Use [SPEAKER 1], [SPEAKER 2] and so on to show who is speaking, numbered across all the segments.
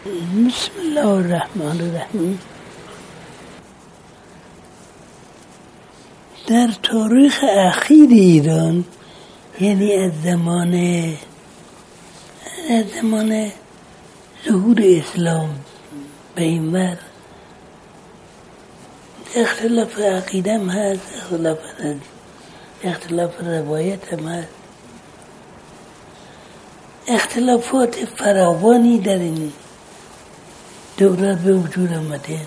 [SPEAKER 1] بسم الله الرحمن الرحیم. در تاریخ اخیر ایران، یعنی از زمان ظهور اسلام به این ور، اختلاف عقیده هم هست، اختلاف روایت هم هست، اختلافات فراوانی در این دولت به وجود آمده،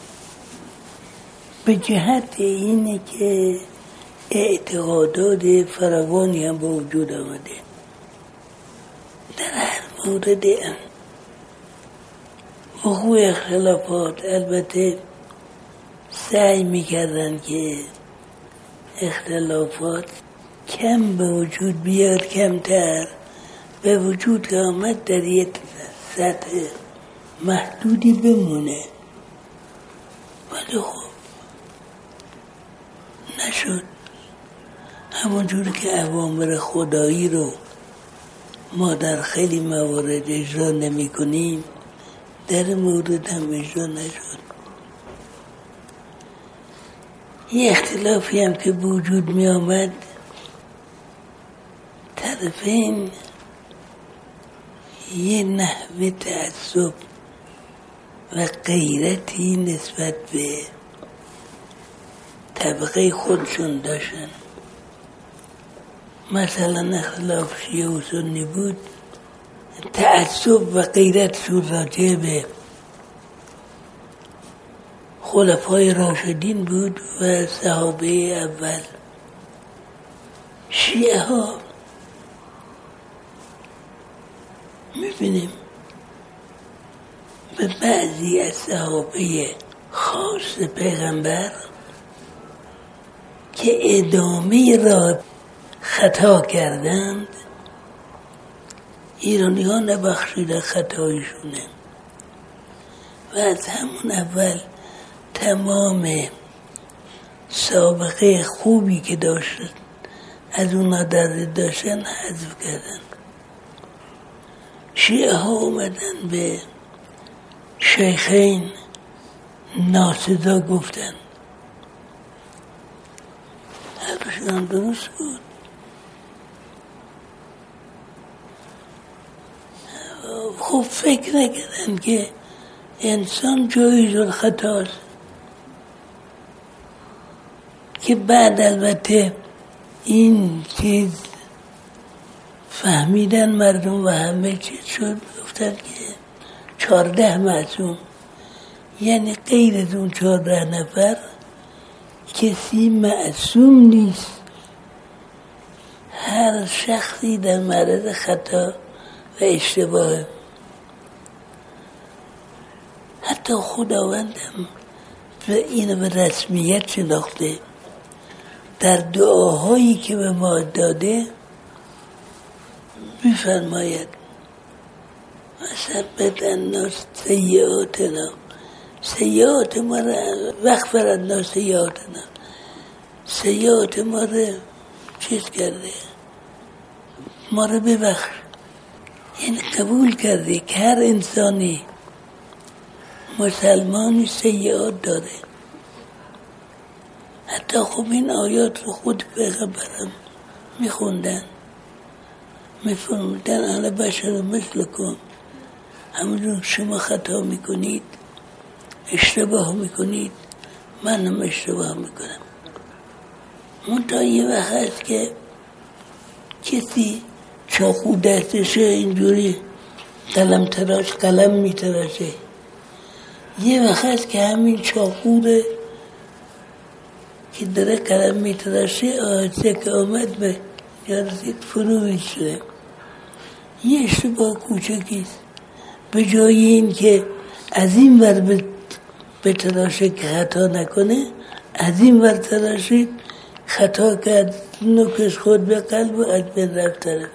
[SPEAKER 1] به جهت اینه که اعتقادات فراوانی هم به وجود آمده. در هر مورد وقوع اختلافات البته سعی میکردن که اختلافات کم به وجود بیاد، کمتر به وجود که آمد در یک سطح محدودی بمونه، ولی خب نشد. همونجور که اوامر خدایی رو ما در خیلی موارد اجرا نمی کنیم، در مورد هم اجرا نشد. یه اختلافی هم که وجود می آمد، طرفین یه نحوه تعصب و غیرتی نسبت به طبقه خودشون داشتن. مثلا اختلاف شیعه و سنی بود، تعصب و غیرتشون راجع به خلفای راشدین بود و صحابه اول. شیعه ها میبینیم به بعضی از صحابه خاص پیغمبر که ادامه را خطا کردند، ایرانی ها نبخشیده خطایشونه و از همون اول تمام سابقه خوبی که داشتن از اونا داشتن حذف کردن. شیعه ها اومدن به شیخین ناسزا گفتن، حرفشون درست بود. خب فکر نکردن که انسان جایز الخطاست، که بعد البته این چیز فهمیدن مردم و همه چیز شد، گفتن که 14 معصوم، یعنی غیر از اون 14 نفر کسی معصوم نیست. هر شخصی در معرض خطا و اشتباه. حتی خداوندم اینو به رسمیت شناخته، در دعاهایی که به ما داده میفرماید مثبت الناس سیئاتنا، سیئات ما را واغفر عنا سیئاتنا، سیئات ما را چیز کرده، ما را ببخش. یعنی قبول کرده که هر انسانی مسلمانی سیئات داره. حتی خب این آیات رو خود پیغمبرم میخوندن، انا بشر مثلکم، همونجور شما خطا میکنید، اشتباه میکنید، من هم اشتباه میکنم. منتها یه وقت هست که کسی چاقو دستشه اینجوری قلم میتراشه، یه وقت هست که همین چاقو که داره قلم میتراشه آهسته که آمد به یارسید فرو میشه. یه اشتباه کوچکیست، به جای این که از این ور به تراشه که خطا نکنه، از این ور تراشید، خطا کرد، نوکش خود به قلب و از بین رفت طرف.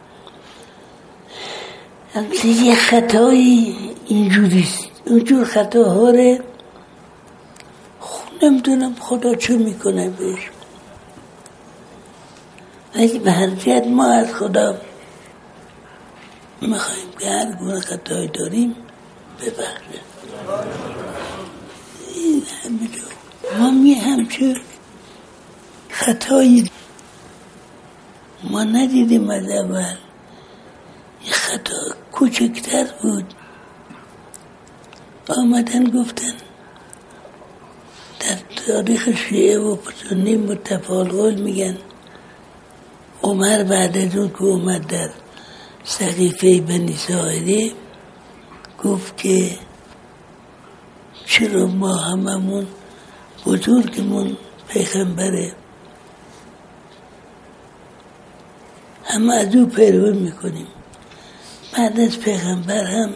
[SPEAKER 1] همچه یه خطایی اینجوریست. اونجور خطاها رو نمیدونم خدا چه میکنه بهش، ولی به هر جهت ما از خدا میخواییم که هر گونه خطایی داریم ببخشه. این همه جو ما می همچه خطایی ما ندیدیم از اول. این خطا کوچکتر بود. آمدن گفتن در تاریخ شیعه و سنی متفاوت میگن عمر بعد از اون که اومد در سقیفه بنی ساعده گفت که چرا ما هممون بزرگمون پیغمبره همه از او پیروی میکنیم، بعد از پیغمبر هم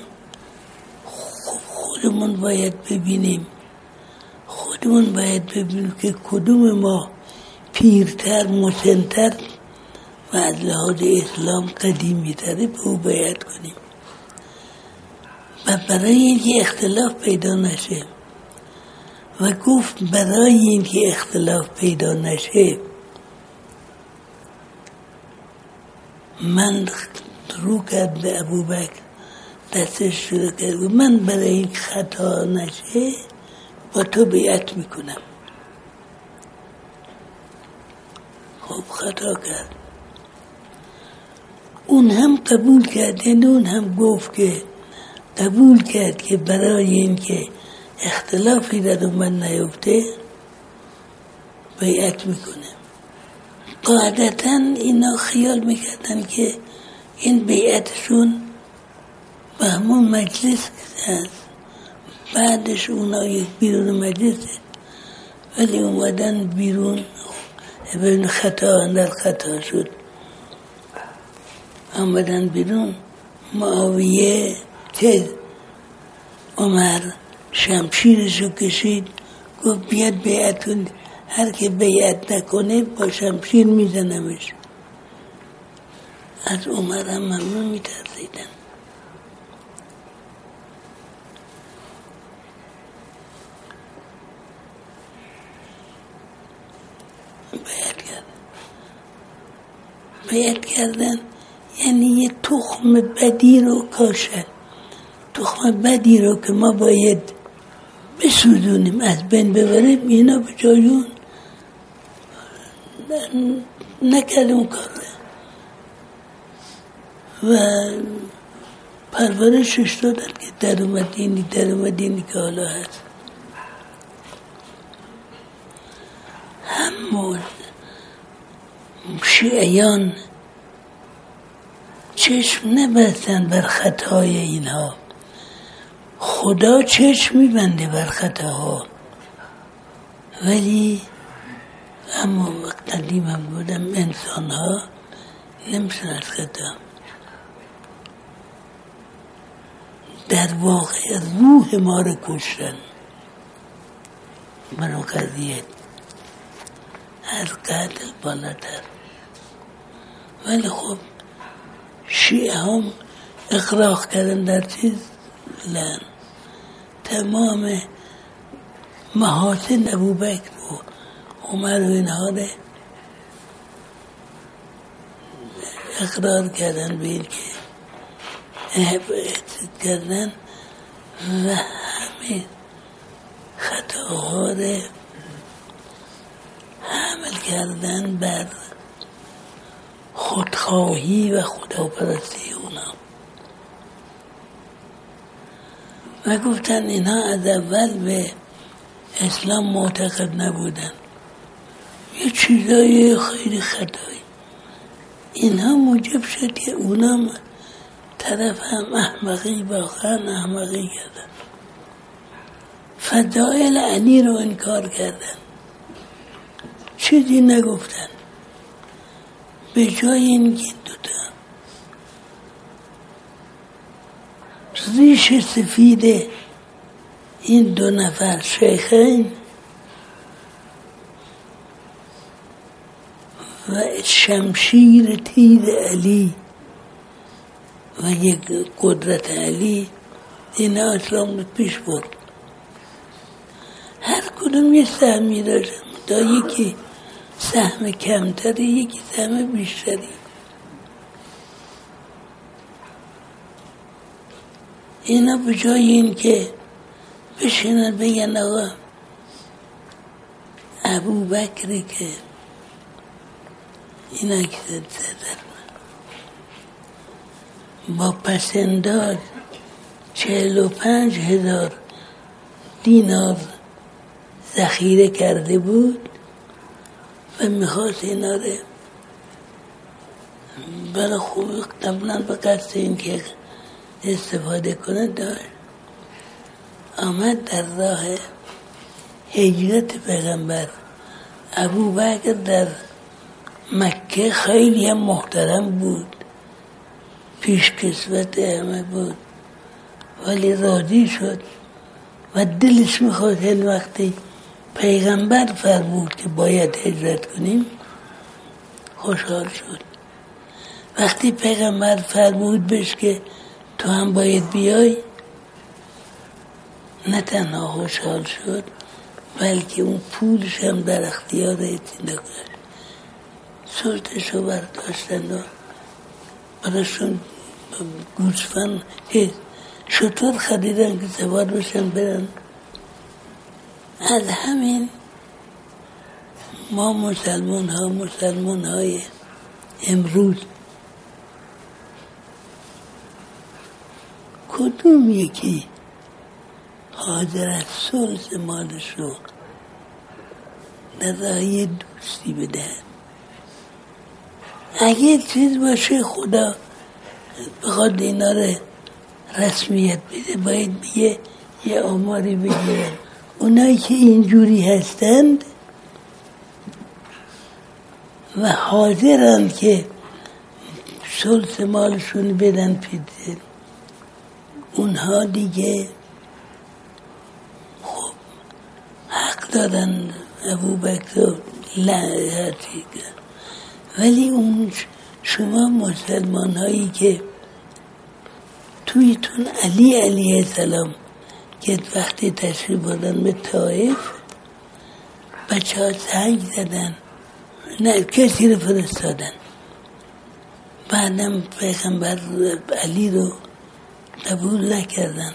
[SPEAKER 1] خودمون باید ببینیم که کدوم ما پیرتر مسنتر و از لحاظ اسلام قدیمی تره به او بیعت کنیم. و برای اینکه اختلاف پیدا نشه و گفت برای اینکه اختلاف پیدا نشه من رو کرد به ابوبکر دستش شروع کرد من برای این خطا نشه با تو بیعت میکنم. خب خطا کرد، اون هم قبول کرد، یعنی اون هم گفت که قبول کرد که برای اینکه اختلافی در من نیفته بیعت میکنه. قاعدتا اینا خیال میکردن که این بیعتشون به همون مجلس هست، بعدش اونا یک بیرون مجلسه، ولی اومدن بیرون ببین خطا اندر خطا شد. آمدن بیرون معاویه که عمر شمشیرشو کشید گفت بیاد بیعت کن، هر که بیعت نکنه با شمشیر میزنمش. از عمر هم ممنون میترسیدن. بیعت کردن یعنی یه تخم بدی رو کاشتن، تخم بدی رو که ما باید بسوزونیم از بین ببریم، اینا به جایون نکرد اون کار و پرورشش دادن که در اومدینی که حالا هست. همون شیعیان چشم نبستن بر خطای اینها، خدا چشم میبنده بر خطاها، ولی اما قدیم هم بودم انسان ها نمیشن از خطا. در واقع روح ما رو کشتن برای قضیه از قتل بالاتر. ولی خب شیعه هم اقراق کردن در چیز لن تمام محاسن ابوبکر و عمر و اینها رو اقرار کردن به این که احبایت کردن و همه خطاها رو حمل کردن بر خودخواهی و خداپرستی اونا و گفتن اینها از اول به اسلام معتقد نبودن، یه چیزای خیلی خطایی. اینها موجب شد که اونا طرف هم احمقی واقعا احمقی کردن، فضائل علی رو انکار کردن، چیزی نگفتن. به جای اینکه دوتا ریش سفید این دو نفر شیخین و شمشیر تیر علی و یک قدرت علی این اسلام رو پیش برد. هر کدوم یه سهمی داشت، تا یکی سهم کمتری یکی سهم بیشتری. اینا به جای این که بشینن بگن آقا ابوبکری که اینا که زدن با پسنداز 45,000 دینار ذخیره کرده بود و میخواست اینا رو برای خوبی قبلا به قصد این که استفاده کنه داشت. آمد در راه هجرت پیغمبر. ابوبکر در مکه خیلی هم محترم بود، پیشکسوت همه بود، ولی راضی شد و دلش میخواد این وقتی پیغمبر فرمود که باید هجرت کنیم خوشحال شد. وقتی پیغمبر فرمود بهش که تو هم باید بیای، نه تنها خوشحال شد بلکه اون پولش هم در اختیار ایتینا کرد. صورتشو برداشتن و براشون گوسفند شطور خریدن که سوار بشن برن. از همین ما مسلمان های امروز کدوم یکی حاضر از ثلث مالش رو در راه دوستی بدهد؟ اگه چیز باشه خدا بخواد اینا رو رسمیت بده باید بگه یه آماری بگیرن. اونایی که اینجوری هستند و حاضرن که ثلث مالشون بدن پیده، اونها دیگه خب حق دارن ابوبکر لعنتی کرد. ولی اون شما مسلمان هایی که تویتون علی علیه السلام که وقتی تشریف بردن به طائف بچه ها سنگ زدن، نه کسی رو فرستادن، بعدم پیغمبر علی رو قبول نکردن.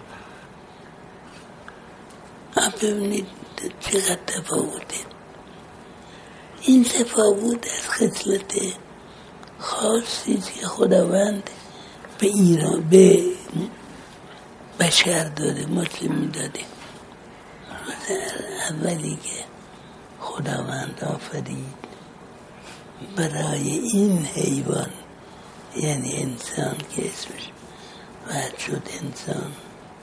[SPEAKER 1] ببینید چقدر تفاوته. این تفاوت از خصلت خاصی که خداوند به ایران به بشر داده، مسلم داده. اولی که خداوند آفرید برای این حیوان، یعنی انسان که اسمش وعد شد انسان،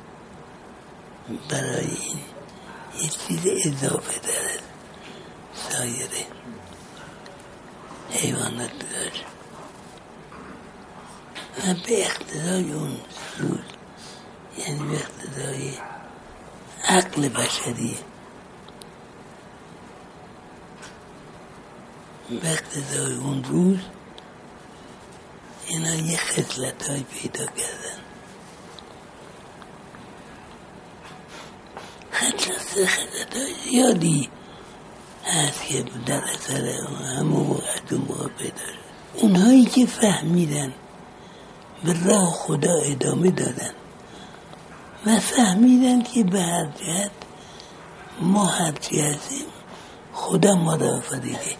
[SPEAKER 1] برای این یه چیز اضافه داره سایر حیوانات داشت و به اقتضای اون روز، یعنی به اقتضای عقل بشری، به اقتضای اون روز اینا یه خصلت های پیدا کردن. خصلت های زیادی هست که در اثر همون موقع پیدا شد. اونهایی که فهمیدن به راه خدا ادامه دادن و فهمیدن که به هر جهت ما هرچی هستیم خدا ما را آفریده.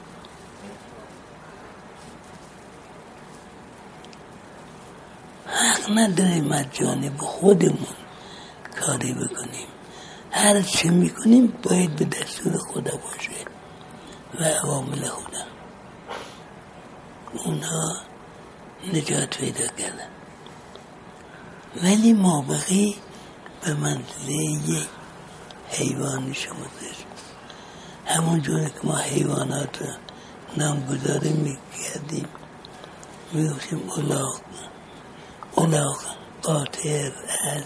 [SPEAKER 1] حق نداریم از جانب خودمون کاری بکنیم. هر چه میکنیم باید به دستور خدا باشه و عوامل خدا. اونها نجات پیدا کردن، ولی ما بقی به منزله یک حیوانی شمرده. همون جوری که ما حیوانات رو نامگذاری میکردیم، میگفتیم الاغ، قاطر، از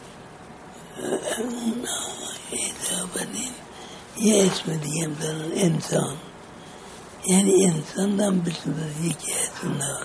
[SPEAKER 1] اضافه یه اسم دیگه هم دارن انسان، یعنی انسان هم به صورت یکی از اونها.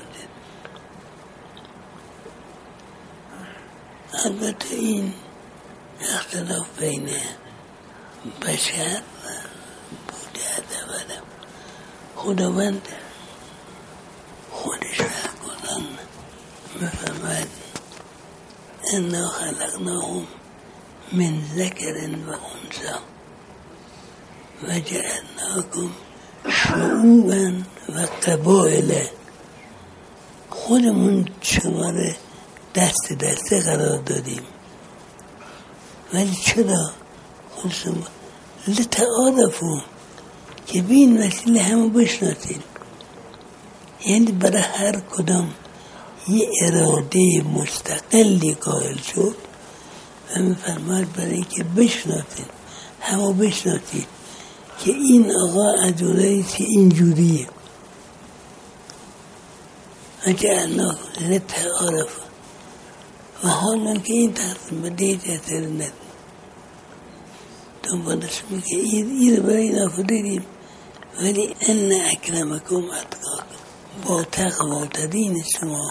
[SPEAKER 1] البته این اختلاف بین بشر بوده از اولم. خداوند خودش در قرآن میفرماید انا خلقناهم من ذکر و انثى و جعلناکم شعوبا و قبائل. خودمون شما رو دست دسته قرار دادیم، ولی چرا؟ خودشون لتعارفون، که به این وسیله همه بشناسید. یعنی برای هر کدام یه اراده مستقلی قائل شد و میفرماید برای اینکه بشناسید، همه بشناسید که این آقا از اونایی که اینجوریه. و جعلناکم لتعارفون و حالا که این تقسیم به دیت اثر ند دنبالش میگه این برای این آفریدیم، ولی ان اکرمکم اتقاکم، با تقواترین شما،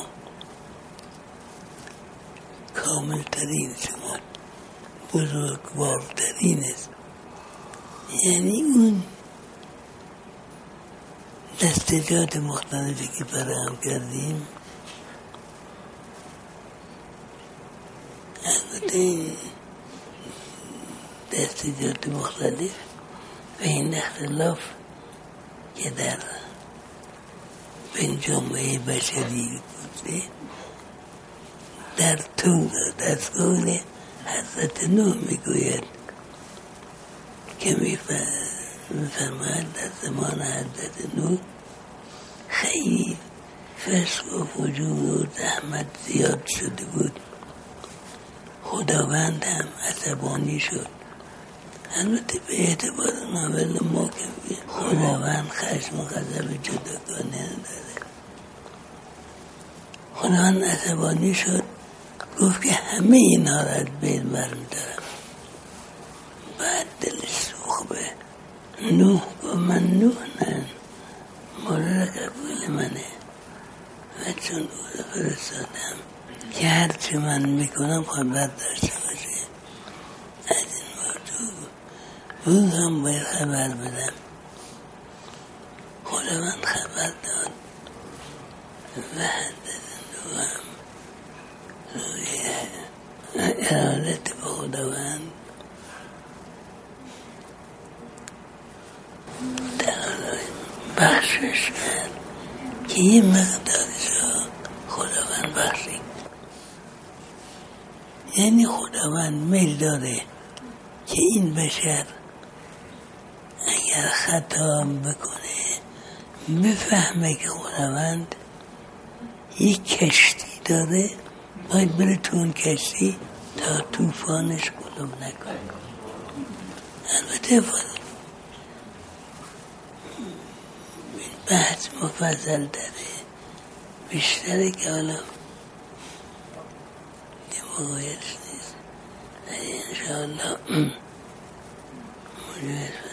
[SPEAKER 1] کاملترین شما، بزرگوارترین است. یعنی اون دستجات مختلفی که فراهم کردیم، البته دستجات مختلف و این اختلاف که در بین جامعه بشری بوده، در قول حضرت نوح میگوید که میفرماید در زمان حضرت نوح خیلی فسق و فجور و زحمت زیاد شده بود. خداوند هم عصبانی شد. البته به اعتبار ناول ما که خداوند خشم و غضب جداگانه نداره. خداوند عصبانی شد، گفت که همه اینا را از بین برمی‌دارم. بعد دلش سوخت به نوح، گفت من نوح نه، مورد قبول منه و چون او را فرستادم که هرچی من میکنم خبر داشته باشه از این موضوع، او هم باید خبر بدم. خداوند خبر داد و حضرت نوح هم روی ارادت به خداوند بخشش کرد که یه مقدارش را خداوند بخشید. یعنی خداوند میل داره که این بشر اگر خطا بکنه بفهمه که خداوند یک کشتی داره، باید بره تو اون کشتی تا طوفانش غلوب نکنه. البته بحث مفصل داره، بیشتره که حالا موقعیتش نیست. انشاءالله موجود